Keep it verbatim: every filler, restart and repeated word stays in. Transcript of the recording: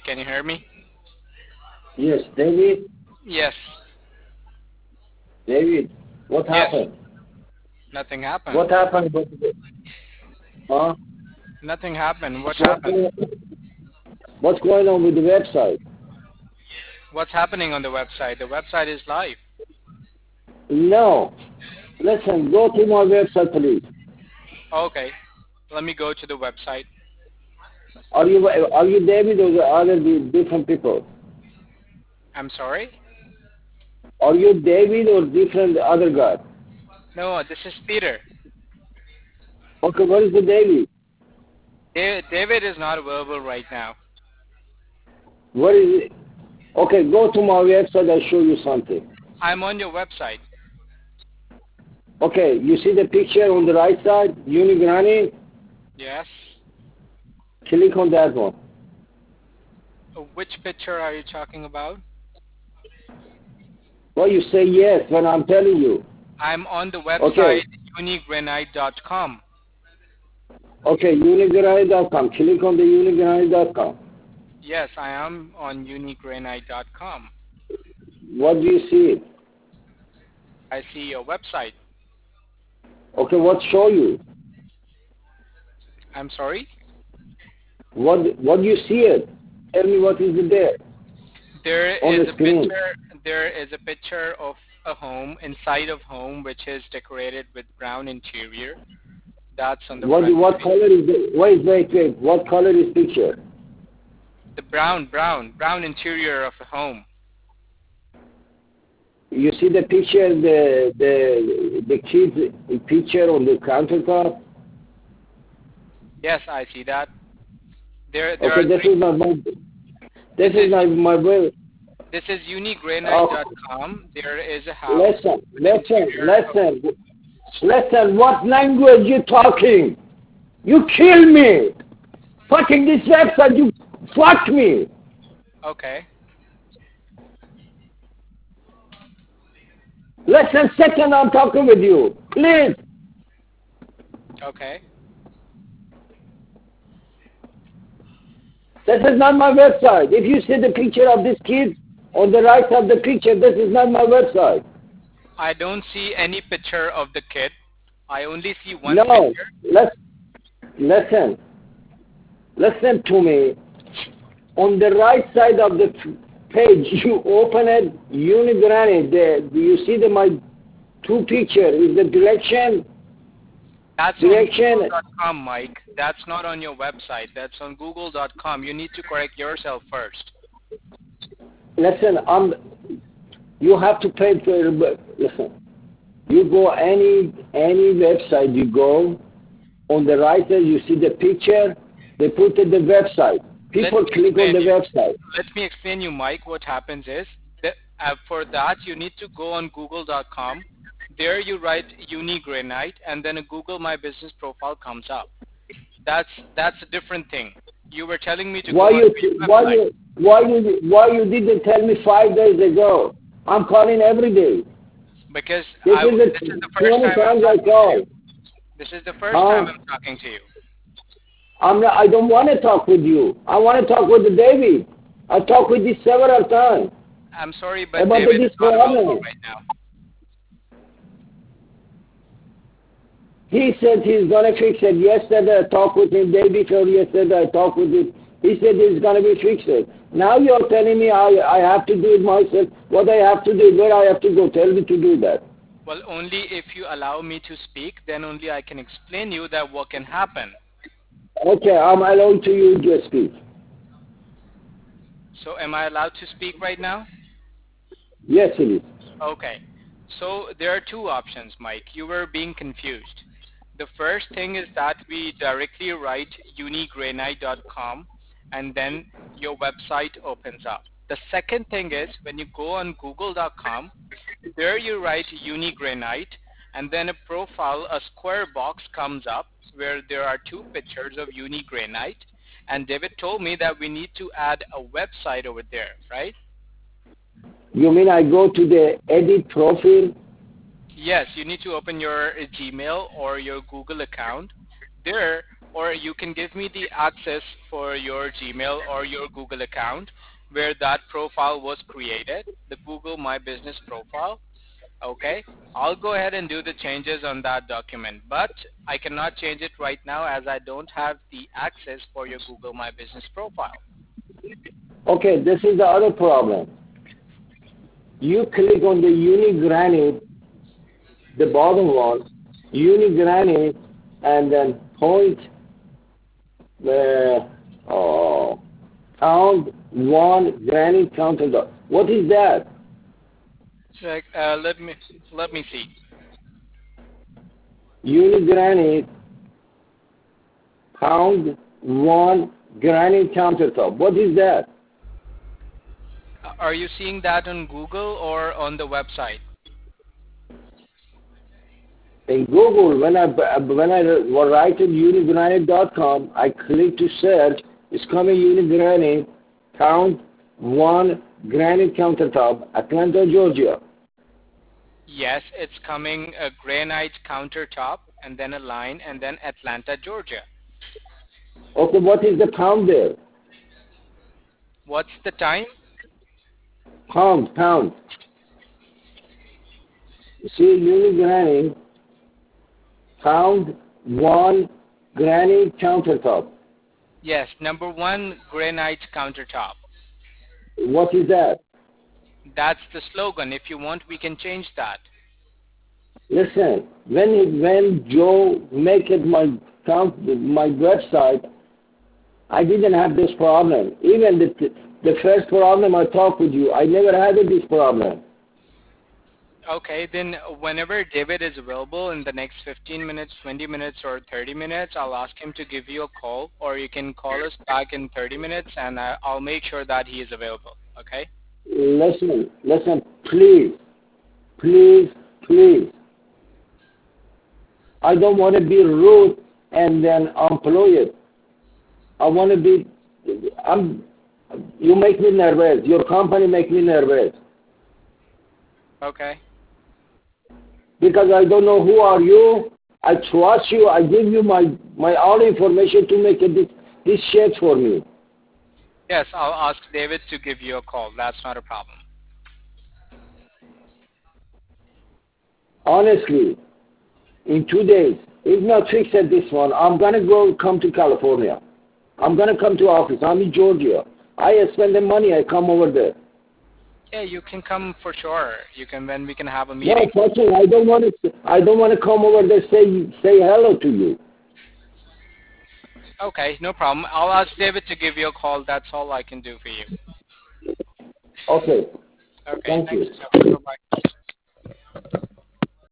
Can you hear me? Yes, David. Yes. David, what Yes. happened? Nothing happened. What happened? With the, huh? Nothing happened. What What's happened? going, what's going on with the website? What's happening on the website? The website is live. No. Listen, go to my website, please. Okay. Let me go to the website. Are you are you David or the other di- different people? I'm sorry? Are you David or different other guy? No, this is Peter. Okay, what is the David? Da- David is not available right now. What is it? Okay, go to my website. I'll show you something. I'm on your website. Okay, you see the picture on the right side, Unigranny? Yes. Click on that one. Uh, Which picture are you talking about? Well, you say yes when I'm telling you. I'm on the Okay, website unigranite dot com. okay, unigranny dot com. Click on the unigranny dot com. Yes, I am on unigranite dot com. What do you see? I see your website. Okay, what show you? I'm sorry? What what do you see it? Tell me what is it there There on is the a screen. picture. There is a picture of a home inside of home which is decorated with brown interior. That's on the What front what page. color is the? Wait, wait, wait. What color is picture? The brown, brown, brown interior of a home. You see the picture, the the the kid's picture on the countertop. Yes, I see that. There, there Okay, are this three. is not my This this is is not my way. this is unigranite Oh, dot com. There is a house listen, with the listen, interior of. listen, listen. What language you talking? You kill me. Fucking this website, you fuck me. Okay, Listen, second, I'm talking with you. Please. okay. This is not my website. If you see the picture of this kid on the right of the picture, this is not my website. I don't see any picture of the kid. I only see one No. picture. Let's listen. Listen to me. On the right side of the page, you open it, Unigranny. The, do you see the my two picture? Is the direction? That's on google Direction. dot com, Mike. That's not on your website. That's on google dot com. You need to correct yourself first. Listen, um, you have to pay for. Listen, you go any any website you go, on the right side you see the picture. They put it the website. Let me People click on explain the you. website. Let me explain you, Mike. What happens is that uh, for that you need to go on google dot com. There you write unigranite, and then a Google My Business profile comes up. That's that's a different thing. You were telling me to Why go on you your why website you why you why you didn't tell me five days ago? I'm calling every day. because This I is w- this is the the first twenty time I'm times I talking to you. call. This is the first time Huh? I'm talking to you. I'm not, I don't want to talk with you. I want to talk with the David. I talked with you several times I'm sorry, but about David this is not available problem. right now. He said he's gonna fix it. Yesterday I talked with him. Day before yesterday I talked with him. He said he's gonna be fixed. Now you're telling me I I have to do it myself. What I have to do, where I have to go. Tell me to do that. Well, only if you allow me to speak, then only I can explain you that what can happen. Okay, I'm allowed to you to speak. So am I allowed to speak right now? Yes, it is. Okay. So there are two options, Mike. You were being confused. The first thing is that we directly write unigranite dot com and then your website opens up. The second thing is when you go on google dot com, there you write unigranite and then a profile, a square box comes up where there are two pictures of unigranite, and David told me that we need to add a website over there, right? You mean I go to the edit profile? Yes, you need to open your uh, Gmail or your Google account. There, or you can give me the access for your Gmail or your Google account where that profile was created, the Google My Business profile. Okay, I'll go ahead and do the changes on that document, but I cannot change it right now as I don't have the access for your Google My Business profile. Okay, this is the other problem. You click on the Unigranit, the bottom one, Unigranit, and then point the oh, count one granite countertop. What is that? Check, uh, let me let me see. Unigranite, pound one granite countertop. What is that? Uh, Are you seeing that on Google or on the website? In Google, when I when I write in unigranite dot com, I click to search. It's coming Unigranit, count one granite countertop, Atlanta, Georgia. Yes, it's coming a granite countertop and then a line and then Atlanta, Georgia. Okay, what is the pound there? What's the time? Pound, pound. You see, Unigranit, pound one granite countertop. Yes, number one, granite countertop. What is that? That's the slogan. If you want, we can change that. Listen, when when Joe make it my count my website, I didn't have this problem. Even the the first problem I talked with you, I never had this problem. Okay, then whenever David is available in the next fifteen minutes, twenty minutes, or thirty minutes, I'll ask him to give you a call, or you can call us back in thirty minutes, and I- I'll make sure that he is available. Okay? Listen, listen, please, please, please. I don't want to be rude and then employ it. I want to be. I'm. You make me nervous. Your company make me nervous Okay. because I don't know who are you. I trust you. I give you my my all information to make it this this shit for me. Yes, I'll ask David to give you a call. That's not a problem. Honestly, in two days, if not fix it this one, I'm gonna go come to California. I'm gonna come to office. I'm in Georgia. I spend the money. I come over there. Yeah, you can come for sure. You can when we can have a No, meeting. Fortune, I don't want to. I don't want to come over there say say hello to you. Okay, no problem. I'll ask David to give you a call. That's all I can do for you. Okay. Okay, Thank thanks. you. Bye bye.